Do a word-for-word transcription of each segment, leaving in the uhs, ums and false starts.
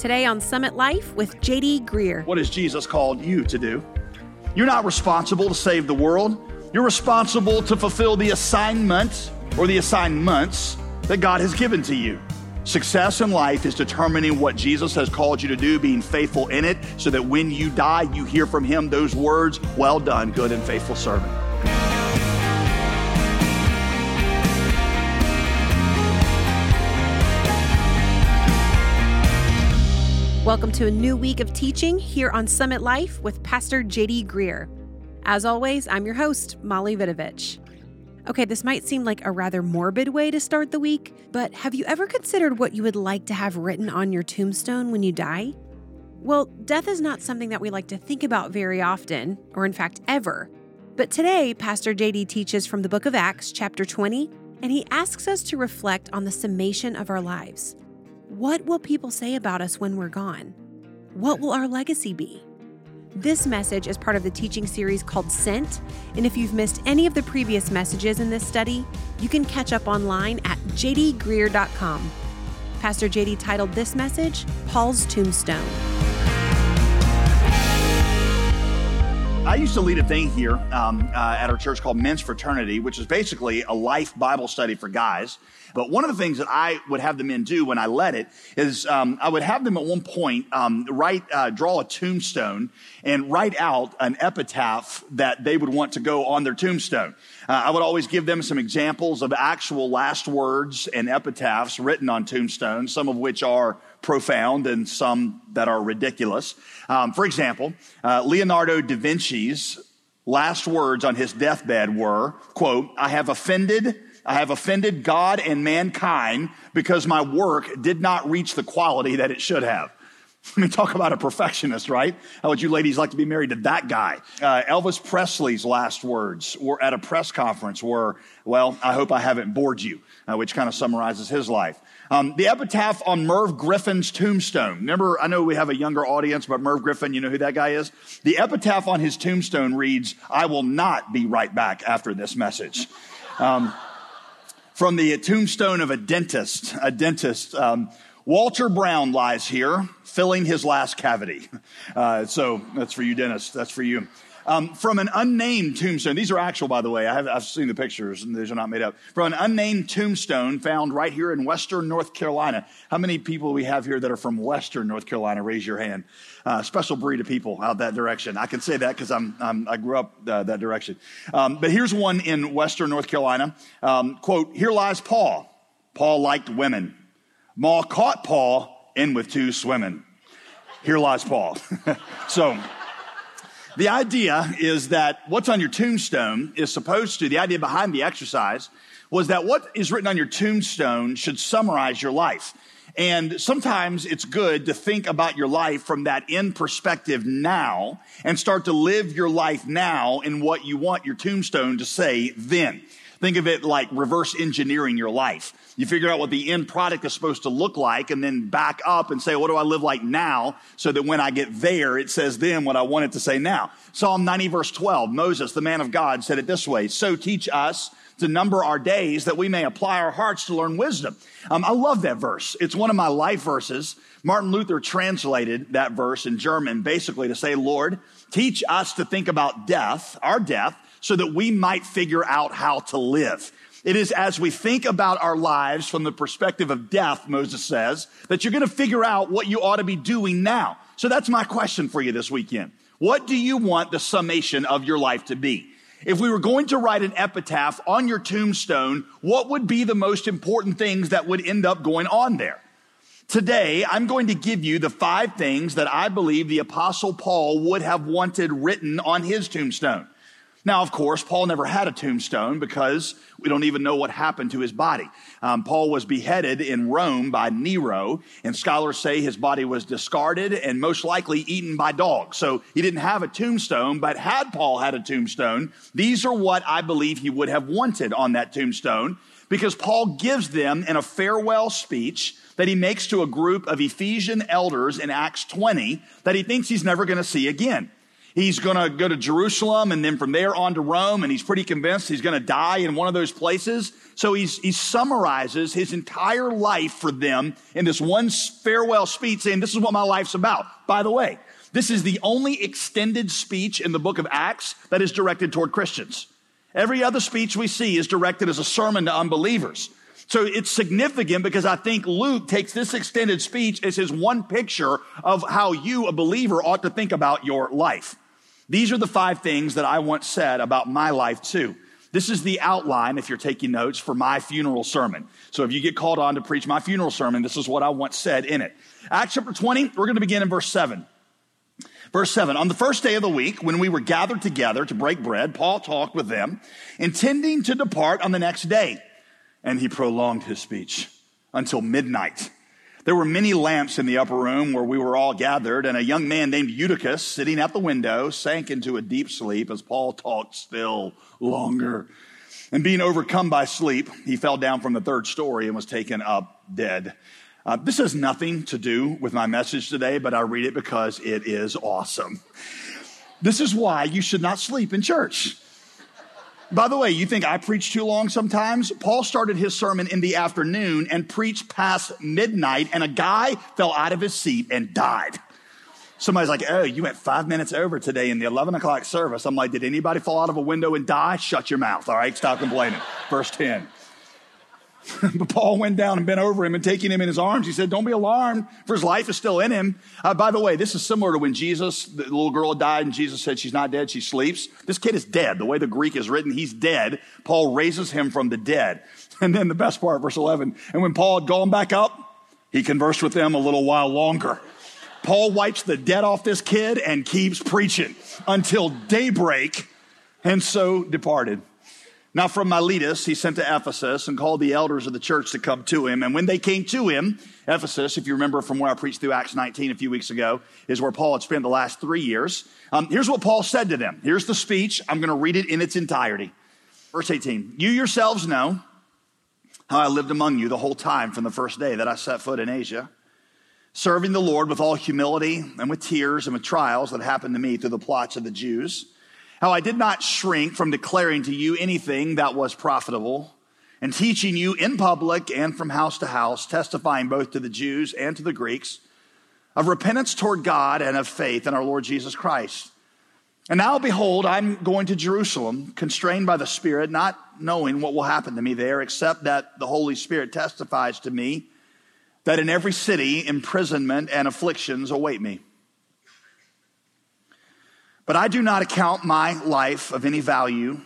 Today on Summit Life with J D Greear. What has Jesus called you to do? You're not responsible to save the world. You're responsible to fulfill the assignment or the assignments that God has given to you. Success in life is determining what Jesus has called you to do, being faithful in it, so that when you die, you hear from him those words, "Well done, good and faithful servant." Welcome to a new week of teaching here on Summit Life with Pastor J D Greear. As always, I'm your host, Molly Vidovich. Okay, this might seem like a rather morbid way to start the week, but have you ever considered what you would like to have written on your tombstone when you die? Well, death is not something that we like to think about very often, or in fact, ever. But today, Pastor J D teaches from the book of Acts, chapter twenty, and he asks us to reflect on the summation of our lives. What will people say about us when we're gone? What will our legacy be? This message is part of the teaching series called Sent, and if you've missed any of the previous messages in this study, you can catch up online at j d greear dot com. Pastor J D titled this message, Paul's Tombstone. I used to lead a thing here um, uh, at our church called Men's Fraternity, which is basically a life Bible study for guys. But one of the things that I would have the men do when I led it is um, I would have them at one point um, write, uh, draw a tombstone and write out an epitaph that they would want to go on their tombstone. Uh, I would always give them some examples of actual last words and epitaphs written on tombstones, some of which are profound and some that are ridiculous. Um, for example, uh, Leonardo da Vinci's last words on his deathbed were, quote, I have offended I have offended God and mankind because my work did not reach the quality that it should have. I mean, talk about a perfectionist, right? How would you ladies like to be married to that guy? Uh, Elvis Presley's last words were at a press conference were, well, I hope I haven't bored you, uh, which kind of summarizes his life. Um, the epitaph on Merv Griffin's tombstone. Remember, I know we have a younger audience, but Merv Griffin, you know who that guy is? The epitaph on his tombstone reads, I will not be right back after this message. Um, From the tombstone of a dentist, a dentist, um, Walter Brown lies here, filling his last cavity. Uh, so that's for you, dentists. That's for you. Um, from an unnamed tombstone, these are actual, by the way. I have, I've seen the pictures, and these are not made up. From an unnamed tombstone found right here in Western North Carolina. How many people we have here that are from Western North Carolina? Raise your hand. Uh, special breed of people out that direction. I can say that because I'm, I'm I grew up uh, that direction. Um, but here's one in Western North Carolina. Um, quote: Here lies Paul. Paul liked women. Ma caught Paul in with two swimming. Here lies Paul. So. The idea is that what's on your tombstone is supposed to, the idea behind the exercise was that what is written on your tombstone should summarize your life. And sometimes it's good to think about your life from that end perspective now and start to live your life now in what you want your tombstone to say then. Think of it like reverse engineering your life. You figure out what the end product is supposed to look like and then back up and say, what do I live like now so that when I get there, it says then what I want it to say now. Psalm ninety verse twelve, Moses, the man of God, said it this way, so teach us to number our days that we may apply our hearts to learn wisdom. Um, I love that verse. It's one of my life verses. Martin Luther translated that verse in German basically to say, Lord, teach us to think about death, our death, so that we might figure out how to live. It is as we think about our lives from the perspective of death, Moses says, that you're going to figure out what you ought to be doing now. So that's my question for you this weekend. What do you want the summation of your life to be? If we were going to write an epitaph on your tombstone, what would be the most important things that would end up going on there? Today, I'm going to give you the five things that I believe the Apostle Paul would have wanted written on his tombstone. Now, of course, Paul never had a tombstone because we don't even know what happened to his body. Um, Paul was beheaded in Rome by Nero, and scholars say his body was discarded and most likely eaten by dogs. So he didn't have a tombstone, but had Paul had a tombstone, these are what I believe he would have wanted on that tombstone, because Paul gives them in a farewell speech that he makes to a group of Ephesian elders in Acts twenty that he thinks he's never going to see again. He's going to go to Jerusalem and then from there on to Rome, and he's pretty convinced he's going to die in one of those places. So he's, he summarizes his entire life for them in this one farewell speech saying, this is what my life's about. By the way, this is the only extended speech in the book of Acts that is directed toward Christians. Every other speech we see is directed as a sermon to unbelievers. So it's significant because I think Luke takes this extended speech as his one picture of how you, a believer, ought to think about your life. These are the five things that I once said about my life too. This is the outline, if you're taking notes, for my funeral sermon. So if you get called on to preach my funeral sermon, this is what I once said in it. Acts chapter twenty, we're going to begin in verse seven. Verse seven, on the first day of the week, when we were gathered together to break bread, Paul talked with them, intending to depart on the next day. And he prolonged his speech until midnight. There were many lamps in the upper room where we were all gathered, and a young man named Eutychus, sitting at the window, sank into a deep sleep as Paul talked still longer. And being overcome by sleep, he fell down from the third story and was taken up dead. Uh, this has nothing to do with my message today, but I read it because it is awesome. This is why you should not sleep in church. By the way, you think I preach too long sometimes? Paul started his sermon in the afternoon and preached past midnight, and a guy fell out of his seat and died. Somebody's like, oh, you went five minutes over today in the eleven o'clock service. I'm like, did anybody fall out of a window and die? Shut your mouth, all right? Stop complaining. Verse ten. But Paul went down and bent over him and taking him in his arms, he said, don't be alarmed, for his life is still in him. Uh, by the way, this is similar to when Jesus, the little girl died and Jesus said she's not dead, she sleeps. This kid is dead. The way the Greek is written, he's dead. Paul raises him from the dead. And then the best part, verse eleven, and when Paul had gone back up, he conversed with them a little while longer. Paul wipes the dead off this kid and keeps preaching until daybreak, and so departed. Now from Miletus, he sent to Ephesus and called the elders of the church to come to him. And when they came to him, Ephesus, if you remember from where I preached through Acts nineteen a few weeks ago, is where Paul had spent the last three years. Um, here's what Paul said to them. Here's the speech. I'm going to read it in its entirety. Verse eighteen, you yourselves know how I lived among you the whole time from the first day that I set foot in Asia, serving the Lord with all humility and with tears and with trials that happened to me through the plots of the Jews. How I did not shrink from declaring to you anything that was profitable and teaching you in public and from house to house, testifying both to the Jews and to the Greeks of repentance toward God and of faith in our Lord Jesus Christ. And now behold, I'm going to Jerusalem, constrained by the Spirit, not knowing what will happen to me there, except that the Holy Spirit testifies to me that in every city imprisonment and afflictions await me. But I do not account my life of any value,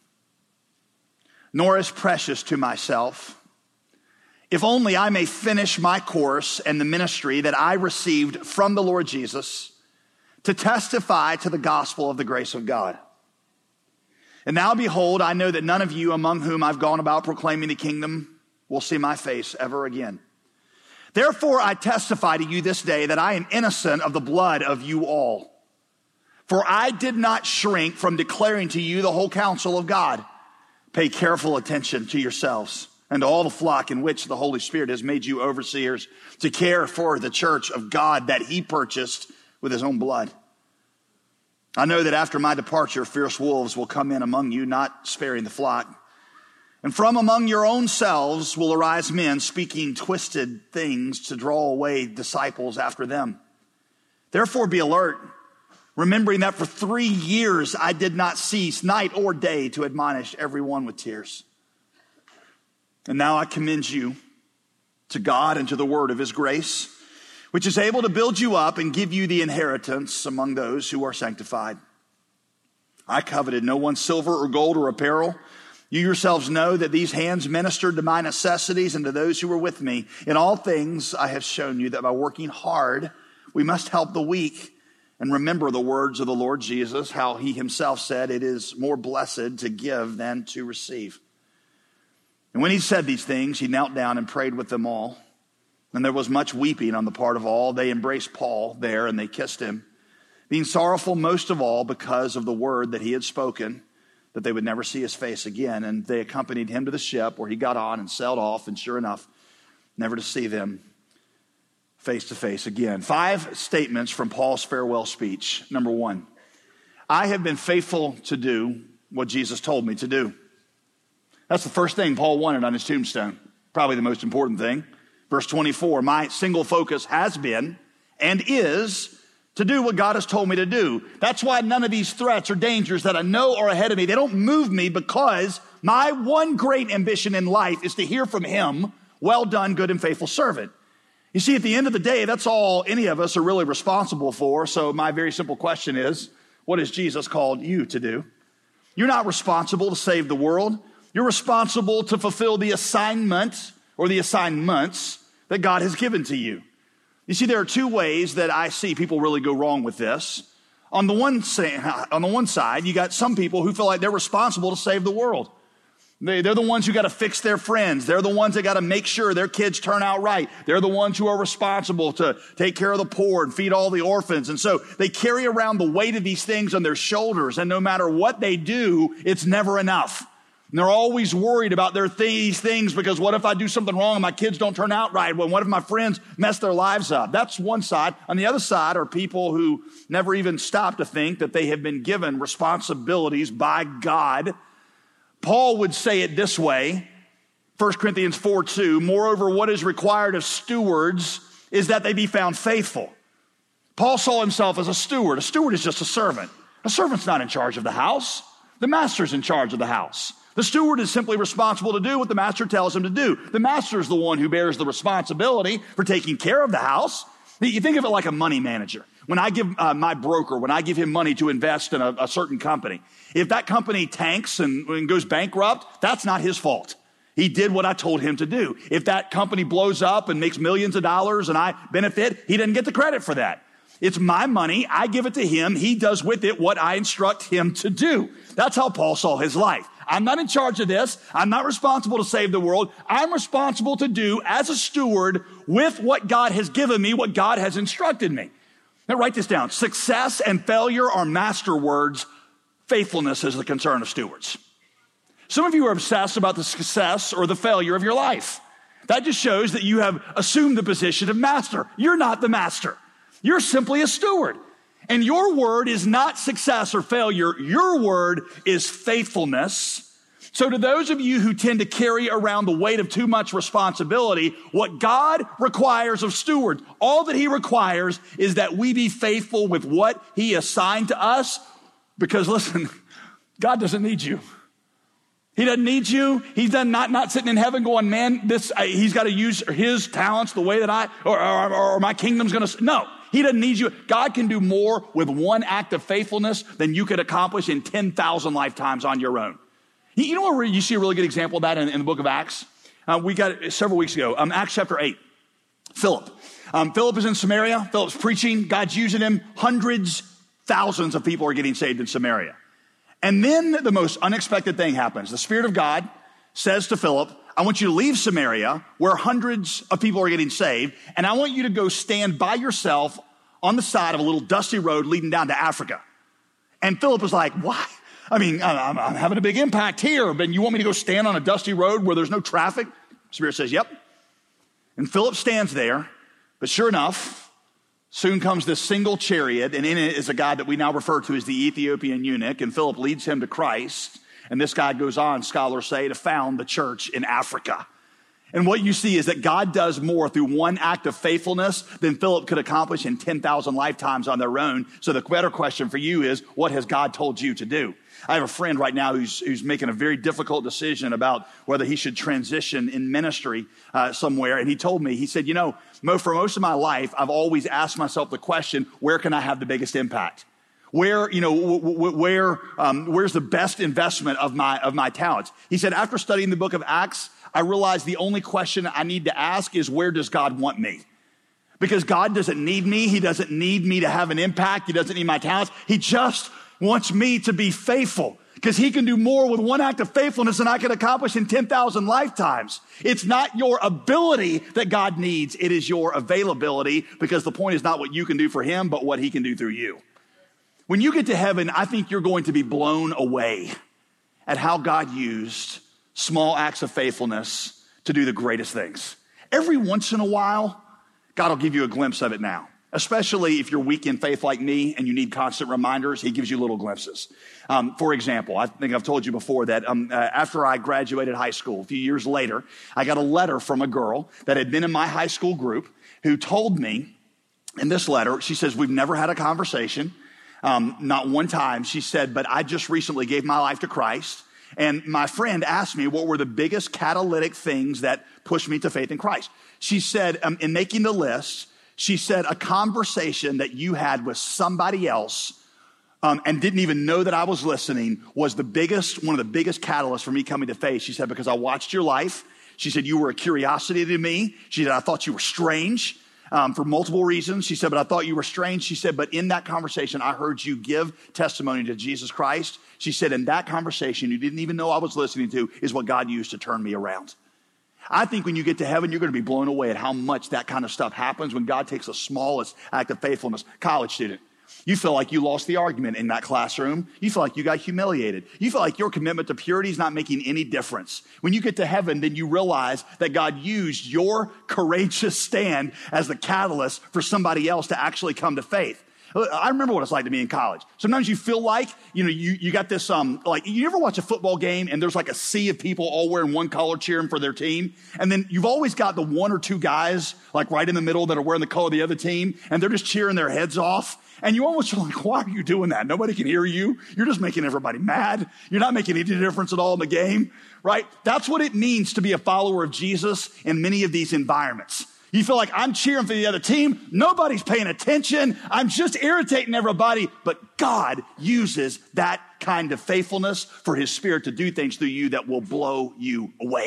nor as precious to myself, if only I may finish my course and the ministry that I received from the Lord Jesus to testify to the gospel of the grace of God. And now behold, I know that none of you among whom I've gone about proclaiming the kingdom will see my face ever again. Therefore I testify to you this day that I am innocent of the blood of you all. For I did not shrink from declaring to you the whole counsel of God. Pay careful attention to yourselves and to all the flock in which the Holy Spirit has made you overseers to care for the church of God that he purchased with his own blood. I know that after my departure, fierce wolves will come in among you, not sparing the flock. And from among your own selves will arise men speaking twisted things to draw away disciples after them. Therefore be alert, remembering that for three years I did not cease night or day to admonish everyone with tears. And now I commend you to God and to the word of his grace, which is able to build you up and give you the inheritance among those who are sanctified. I coveted no one's silver or gold or apparel. You yourselves know that these hands ministered to my necessities and to those who were with me. In all things I have shown you that by working hard, we must help the weak. And remember the words of the Lord Jesus, how he himself said, it is more blessed to give than to receive. And when he said these things, he knelt down and prayed with them all. And there was much weeping on the part of all. They embraced Paul there and they kissed him, being sorrowful most of all because of the word that he had spoken, that they would never see his face again. And they accompanied him to the ship where he got on and sailed off. And sure enough, never to see them face to face again. Five statements from Paul's farewell speech. Number one, I have been faithful to do what Jesus told me to do. That's the first thing Paul wanted on his tombstone. Probably the most important thing. Verse twenty-four, my single focus has been and is to do what God has told me to do. That's why none of these threats or dangers that I know are ahead of me, they don't move me, because my one great ambition in life is to hear from him, well done, good and faithful servant. You see, at the end of the day, that's all any of us are really responsible for. So my very simple question is, what has Jesus called you to do? You're not responsible to save the world. You're responsible to fulfill the assignment or the assignments that God has given to you. You see, there are two ways that I see people really go wrong with this. On the one, on the one side, you got some people who feel like they're responsible to save the world. They, they're the ones who got to fix their friends. They're the ones that got to make sure their kids turn out right. They're the ones who are responsible to take care of the poor and feed all the orphans. And so they carry around the weight of these things on their shoulders. And no matter what they do, it's never enough. And they're always worried about their th- these things because what if I do something wrong and my kids don't turn out right? Well, what if my friends mess their lives up? That's one side. On the other side are people who never even stop to think that they have been given responsibilities by God. Paul would say it this way, First Corinthians four two, moreover, what is required of stewards is that they be found faithful. Paul saw himself as a steward. A steward is just a servant. A servant's not in charge of the house. The master's in charge of the house. The steward is simply responsible to do what the master tells him to do. The master is the one who bears the responsibility for taking care of the house. You think of it like a money manager. When I give uh, my broker, when I give him money to invest in a, a certain company, if that company tanks and, and goes bankrupt, that's not his fault. He did what I told him to do. If that company blows up and makes millions of dollars and I benefit, he doesn't get the credit for that. It's my money. I give it to him. He does with it what I instruct him to do. That's how Paul saw his life. I'm not in charge of this. I'm not responsible to save the world. I'm responsible to do as a steward with what God has given me, what God has instructed me. Now write this down. Success and failure are master words. Faithfulness is the concern of stewards. Some of you are obsessed about the success or the failure of your life. That just shows that you have assumed the position of master. You're not the master. You're simply a steward. And your word is not success or failure. Your word is faithfulness. So to those of you who tend to carry around the weight of too much responsibility, what God requires of stewards, all that he requires is that we be faithful with what he assigned to us. Because listen, God doesn't need you. He doesn't need you. He's done not, not sitting in heaven going, man, this, uh, he's got to use his talents the way that I, or, or, or my kingdom's going to, no. He doesn't need you. God can do more with one act of faithfulness than you could accomplish in ten thousand lifetimes on your own. You know where you see a really good example of that in, in the book of Acts? Uh, we got it several weeks ago. Um, Acts chapter eight. Philip. Um, Philip is in Samaria. Philip's preaching. God's using him. Hundreds, thousands of people are getting saved in Samaria. And then the most unexpected thing happens. The Spirit of God says to Philip, I want you to leave Samaria where hundreds of people are getting saved, and I want you to go stand by yourself on the side of a little dusty road leading down to Africa. And Philip was like, what? I mean, I'm, I'm having a big impact here, but you want me to go stand on a dusty road where there's no traffic? Spirit says, yep. And Philip stands there, but sure enough, soon comes this single chariot, and in it is a guy that we now refer to as the Ethiopian eunuch, and Philip leads him to Christ. And this guy goes on, scholars say, to found the church in Africa. And what you see is that God does more through one act of faithfulness than Philip could accomplish in ten thousand lifetimes on their own. So the better question for you is, what has God told you to do? I have a friend right now who's, who's making a very difficult decision about whether he should transition in ministry uh, somewhere. And he told me, he said, you know, Mo, for most of my life, I've always asked myself the question, where can I have the biggest impact? Where, you know, w- w- where, um, where's the best investment of my, of my talents? He said, after studying the book of Acts, I realized the only question I need to ask is, where does God want me? Because God doesn't need me. He doesn't need me to have an impact. He doesn't need my talents. He just wants me to be faithful, because he can do more with one act of faithfulness than I can accomplish in ten thousand lifetimes. It's not your ability that God needs. It is your availability, because the point is not what you can do for him, but what he can do through you. When you get to heaven, I think you're going to be blown away at how God used small acts of faithfulness to do the greatest things. Every once in a while, God will give you a glimpse of it now. Especially if you're weak in faith like me and you need constant reminders, he gives you little glimpses. Um, for example, I think I've told you before that um, uh, after I graduated high school, a few years later, I got a letter from a girl that had been in my high school group who told me in this letter, she says, we've never had a conversation, um, not one time. She said, but I just recently gave my life to Christ. And my friend asked me what were the biggest catalytic things that pushed me to faith in Christ. She said, um, in making the list, she said, a conversation that you had with somebody else um, and didn't even know that I was listening was the biggest, one of the biggest catalysts for me coming to faith. She said, because I watched your life. She said, you were a curiosity to me. She said, I thought you were strange um, for multiple reasons. She said, but I thought you were strange. She said, but in that conversation, I heard you give testimony to Jesus Christ. She said, in that conversation, you didn't even know I was listening to is what God used to turn me around. I think when you get to heaven, you're going to be blown away at how much that kind of stuff happens when God takes the smallest act of faithfulness. College student, you feel like you lost the argument in that classroom. You feel like you got humiliated. You feel like your commitment to purity is not making any difference. When you get to heaven, then you realize that God used your courageous stand as the catalyst for somebody else to actually come to faith. I remember what it's like to be in college. Sometimes you feel like, you know, you, you got this, um, like, you ever watch a football game and there's like a sea of people all wearing one color cheering for their team? And then you've always got the one or two guys, like right in the middle that are wearing the color of the other team, and they're just cheering their heads off. And you almost feel like, why are you doing that? Nobody can hear you. You're just making everybody mad. You're not making any difference at all in the game, right? That's what it means to be a follower of Jesus in many of these environments. You feel like I'm cheering for the other team. Nobody's paying attention. I'm just irritating everybody. But God uses that kind of faithfulness for his Spirit to do things through you that will blow you away.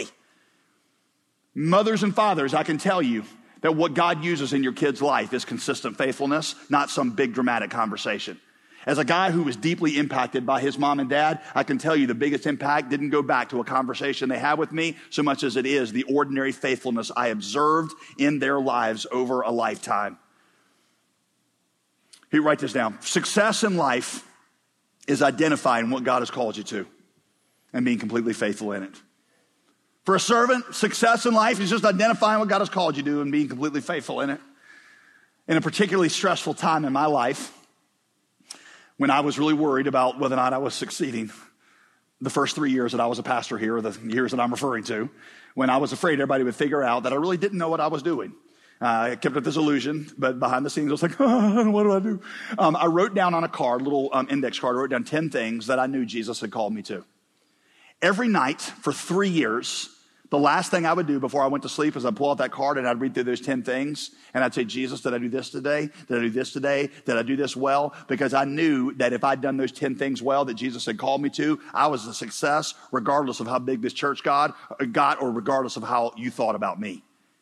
Mothers and fathers, I can tell you that what God uses in your kid's life is consistent faithfulness, not some big dramatic conversation. As a guy who was deeply impacted by his mom and dad, I can tell you the biggest impact didn't go back to a conversation they had with me so much as it is the ordinary faithfulness I observed in their lives over a lifetime. Here, write this down. Success in life is identifying what God has called you to and being completely faithful in it. For a servant, success in life is just identifying what God has called you to and being completely faithful in it. In a particularly stressful time in my life, when I was really worried about whether or not I was succeeding, the first three years that I was a pastor here, or the years that I'm referring to, when I was afraid everybody would figure out that I really didn't know what I was doing. Uh, I kept up this illusion, but behind the scenes I was like, oh, what do I do? Um, I wrote down on a card, little um, index card, I wrote down ten things that I knew Jesus had called me to. Every night for three years, the last thing I would do before I went to sleep is I'd pull out that card and I'd read through those ten things. And I'd say, Jesus, did I do this today? Did I do this today? Did I do this well? Because I knew that if I'd done those ten things well that Jesus had called me to, I was a success regardless of how big this church got, got or regardless of how you thought about me.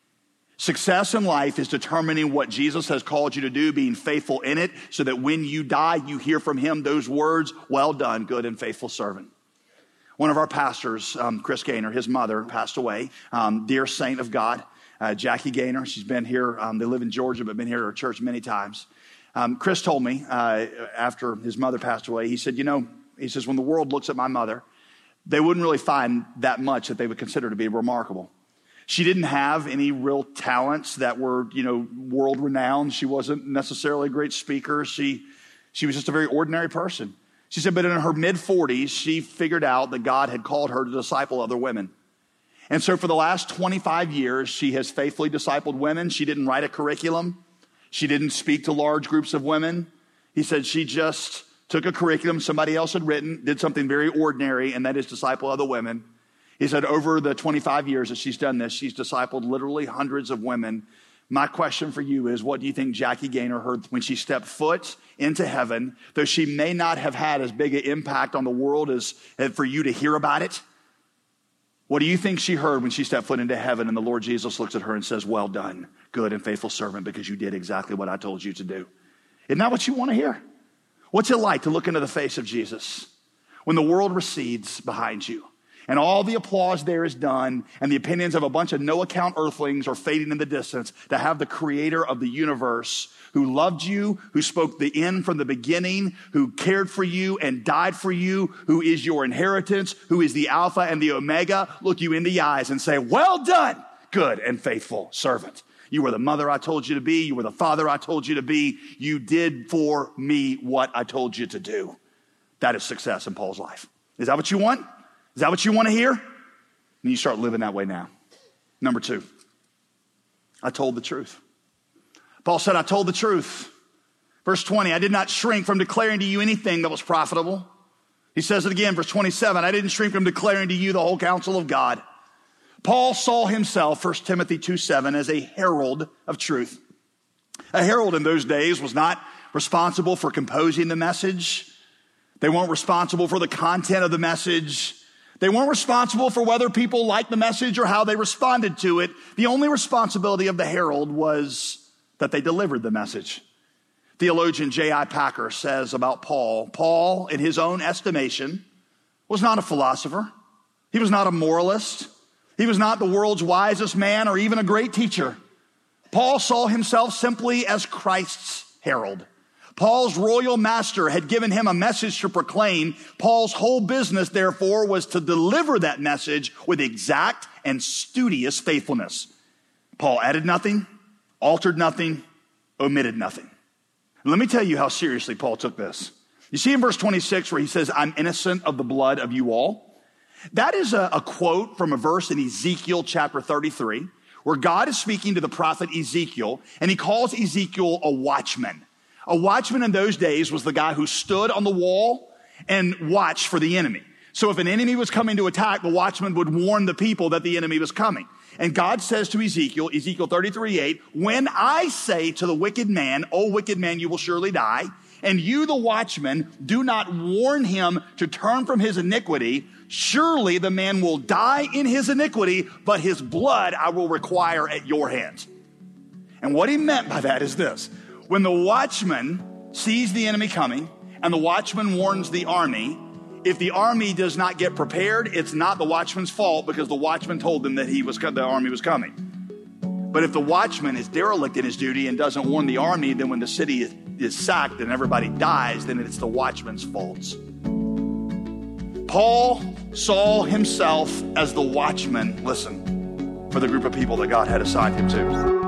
Success in life is determining what Jesus has called you to do, being faithful in it, so that when you die, you hear from him those words, well done, good and faithful servant. One of our pastors, um, Chris Gaynor, his mother passed away, um, dear saint of God, uh, Jackie Gaynor. She's been here. Um, they live in Georgia, but been here at our church many times. Um, Chris told me uh, after his mother passed away, he said, you know, he says, when the world looks at my mother, they wouldn't really find that much that they would consider to be remarkable. She didn't have any real talents that were, you know, world renowned. She wasn't necessarily a great speaker. She, she was just a very ordinary person. She said, but in her mid-forties, she figured out that God had called her to disciple other women. And so for the last twenty-five years, she has faithfully discipled women. She didn't write a curriculum. She didn't speak to large groups of women. He said she just took a curriculum somebody else had written, did something very ordinary, and that is disciple other women. He said over the twenty-five years that she's done this, she's discipled literally hundreds of women. My question for you is, what do you think Jackie Gaynor heard when she stepped foot into heaven, though she may not have had as big an impact on the world as for you to hear about it? What do you think she heard when she stepped foot into heaven and the Lord Jesus looks at her and says, well done, good and faithful servant, because you did exactly what I told you to do? Isn't that what you want to hear? What's it like to look into the face of Jesus when the world recedes behind you? And all the applause there is done, and the opinions of a bunch of no-account earthlings are fading in the distance, to have the creator of the universe who loved you, who spoke the end from the beginning, who cared for you and died for you, who is your inheritance, who is the Alpha and the Omega, look you in the eyes and say, well done, good and faithful servant. You were the mother I told you to be. You were the father I told you to be. You did for me what I told you to do. That is success in Paul's life. Is that what you want? Is that what you want to hear? And you start living that way now. Number two, I told the truth. Paul said, I told the truth. Verse twenty, I did not shrink from declaring to you anything that was profitable. He says it again, verse twenty-seven, I didn't shrink from declaring to you the whole counsel of God. Paul saw himself, First Timothy two seven, as a herald of truth. A herald in those days was not responsible for composing the message. They weren't responsible for the content of the message. They weren't responsible for whether people liked the message or how they responded to it. The only responsibility of the herald was that they delivered the message. Theologian J I Packer says about Paul, Paul, in his own estimation, was not a philosopher. He was not a moralist. He was not the world's wisest man or even a great teacher. Paul saw himself simply as Christ's herald. Paul's royal master had given him a message to proclaim. Paul's whole business, therefore, was to deliver that message with exact and studious faithfulness. Paul added nothing, altered nothing, omitted nothing. Let me tell you how seriously Paul took this. You see in verse twenty-six where he says, I'm innocent of the blood of you all. That is a, a quote from a verse in Ezekiel chapter thirty-three, where God is speaking to the prophet Ezekiel, and he calls Ezekiel a watchman. A watchman in those days was the guy who stood on the wall and watched for the enemy. So if an enemy was coming to attack, the watchman would warn the people that the enemy was coming. And God says to Ezekiel, Ezekiel thirty-three eight, when I say to the wicked man, O wicked man, you will surely die, and you, the watchman, do not warn him to turn from his iniquity, surely the man will die in his iniquity, but his blood I will require at your hands. And what he meant by that is this. When the watchman sees the enemy coming and the watchman warns the army, if the army does not get prepared, it's not the watchman's fault because the watchman told them that he was the army was coming. But if the watchman is derelict in his duty and doesn't warn the army, then when the city is, is sacked and everybody dies, then it's the watchman's faults. Paul saw himself as the watchman, listen, for the group of people that God had assigned him to.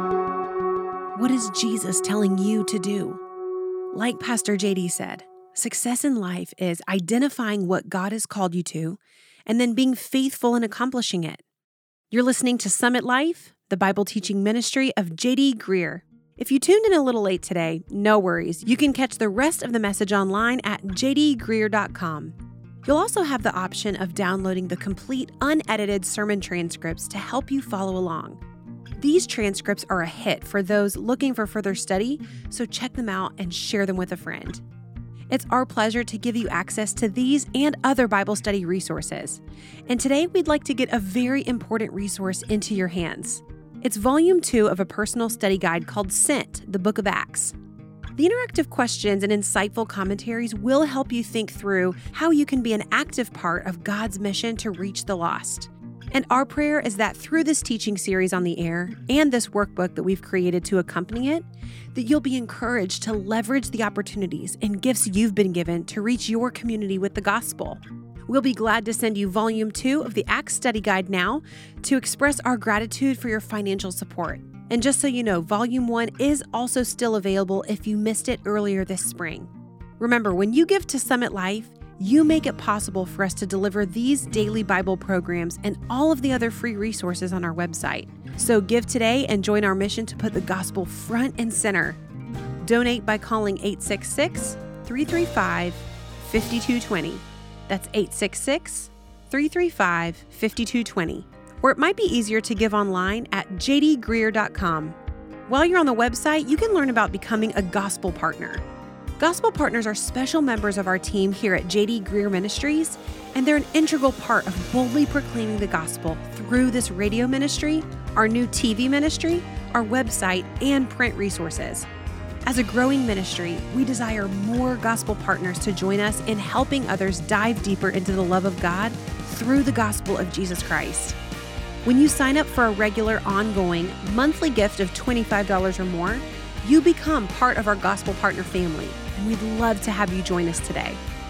What is Jesus telling you to do? Like Pastor J D said, success in life is identifying what God has called you to and then being faithful in accomplishing it. You're listening to Summit Life, the Bible teaching ministry of J D Greer. If you tuned in a little late today, no worries. You can catch the rest of the message online at j d greer dot com. You'll also have the option of downloading the complete unedited sermon transcripts to help you follow along. These transcripts are a hit for those looking for further study, so check them out and share them with a friend. It's our pleasure to give you access to these and other Bible study resources. And today we'd like to get a very important resource into your hands. It's volume two of a personal study guide called Sent, the Book of Acts. The interactive questions and insightful commentaries will help you think through how you can be an active part of God's mission to reach the lost. And our prayer is that through this teaching series on the air and this workbook that we've created to accompany it, that you'll be encouraged to leverage the opportunities and gifts you've been given to reach your community with the gospel. We'll be glad to send you volume two of the Acts Study Guide now to express our gratitude for your financial support. And just so you know, volume one is also still available if you missed it earlier this spring. Remember, when you give to Summit Life, you make it possible for us to deliver these daily Bible programs and all of the other free resources on our website. So give today and join our mission to put the gospel front and center. Donate by calling eight six six, three three five, five two two zero. That's eight six six, three three five, five two two zero. Or it might be easier to give online at j d greer dot com. While you're on the website, you can learn about becoming a gospel partner. Gospel partners are special members of our team here at J D Greer Ministries, and they're an integral part of boldly proclaiming the gospel through this radio ministry, our new T V ministry, our website, and print resources. As a growing ministry, we desire more gospel partners to join us in helping others dive deeper into the love of God through the gospel of Jesus Christ. When you sign up for a regular, ongoing, monthly gift of twenty-five dollars or more, you become part of our gospel partner family, and we'd love to have you join us today.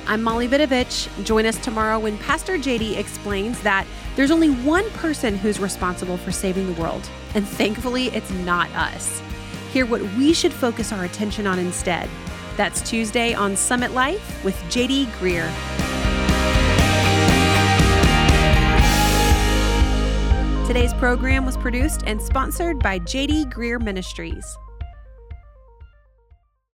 I'm Molly Vidovich. Join us tomorrow when Pastor J D explains that there's only one person who's responsible for saving the world, and thankfully it's not us. Hear what we should focus our attention on instead. That's Tuesday on Summit Life with J D Greear. Today's program was produced and sponsored by J D Greear Ministries.